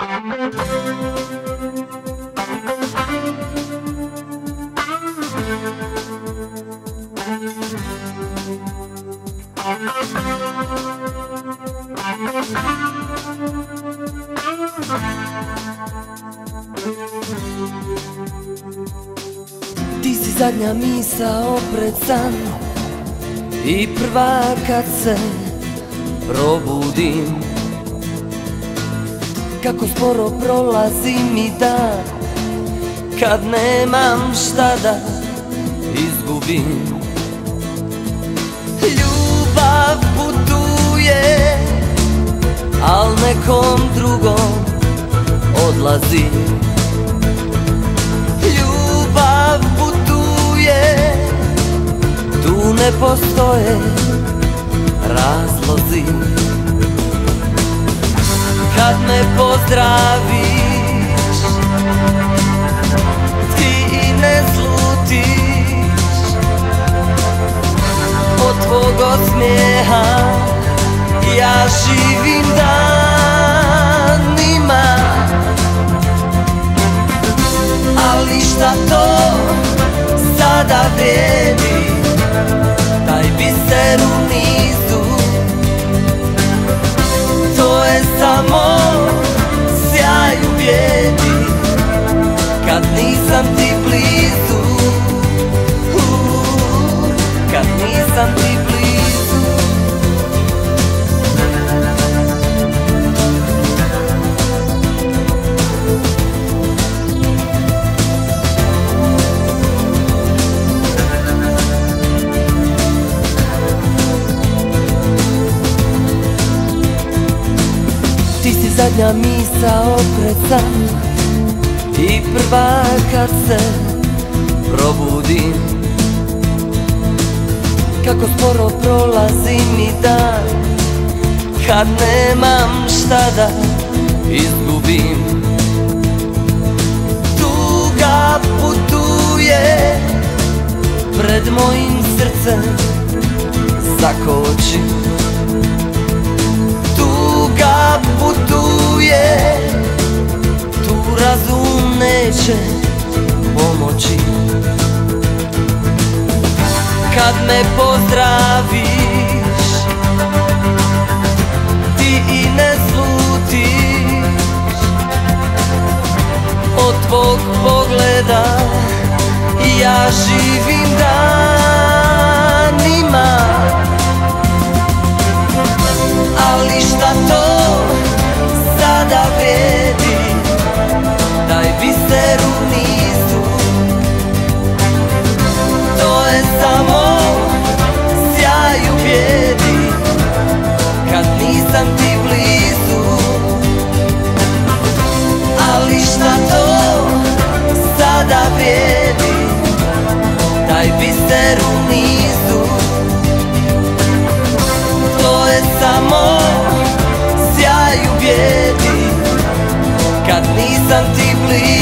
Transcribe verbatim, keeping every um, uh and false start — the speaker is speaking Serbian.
Ti si zadnja misao pred san i prva kad se probudim. Kako sporo prolazi mi dan kad nemam šta da izgubim. Ljubav putuje, al nekom drugom odlazi. Ljubav putuje, tu ne postoje razlozi. Kad me pozdraviš, ti ne slutiš, od tvog osmijeha ja živim danima. Ali šta to sada vredi, taj biser u nizu, to je samo sjaj u bijedi, kad nisam ti blizu, uh, kad nisam ti blizu. Ti si zadnja misao pred san i prva kad se probudim. Kako sporo prolazi mi dan kad nemam šta da izgubim. Tuga putuje, pred mojim srcem zakoči. Tuga putuje, tu razum neće pomoći. Kad me pozdraviš, ti i ne slutiš, od tvog pogleda ja živim danima. Ali šta to sada vredi, taj biser u nizu, to je samo sjaj u bijedi, kad nisam ti blizu. Ali šta to sada vredi, taj biser u nizu, to je samo sjaj u bijedi, kad nisam ti blizu.